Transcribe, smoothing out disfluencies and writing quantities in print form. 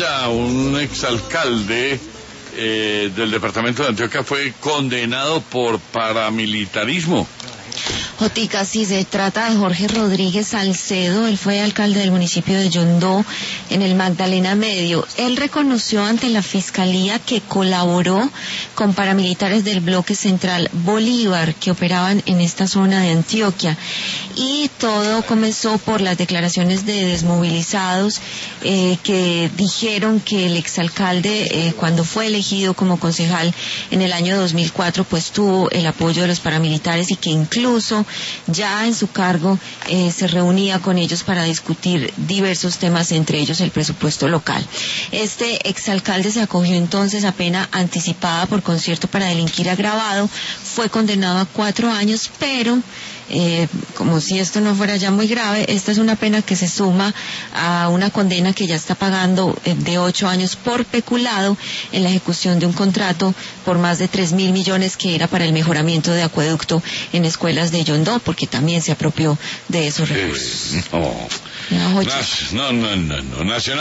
Oiga, un exalcalde del departamento de Antioquia fue condenado por paramilitarismo. Jotica, sí, se trata de Jorge Rodríguez Salcedo. Él fue alcalde del municipio de Yondó, en el Magdalena Medio. Él reconoció ante la fiscalía que colaboró con paramilitares del bloque central Bolívar que operaban en esta zona de Antioquia. Y todo comenzó por las declaraciones de desmovilizados que dijeron que el exalcalde, cuando fue elegido como concejal en el año 2004, pues tuvo el apoyo de los paramilitares y que incluso ya en su cargo se reunía con ellos para discutir diversos temas, entre ellos el presupuesto local. Este exalcalde se acogió entonces a pena anticipada por concierto para delinquir agravado, fue condenado a 4 años, pero como si esto no fuera ya muy grave, esta es una pena que se suma a una condena que ya está pagando de 8 años por peculado en la ejecución de un contrato por más de 3.000 millones que era para el mejoramiento de acueducto en escuelas de Yondó, porque también se apropió de esos recursos. No, Nacional.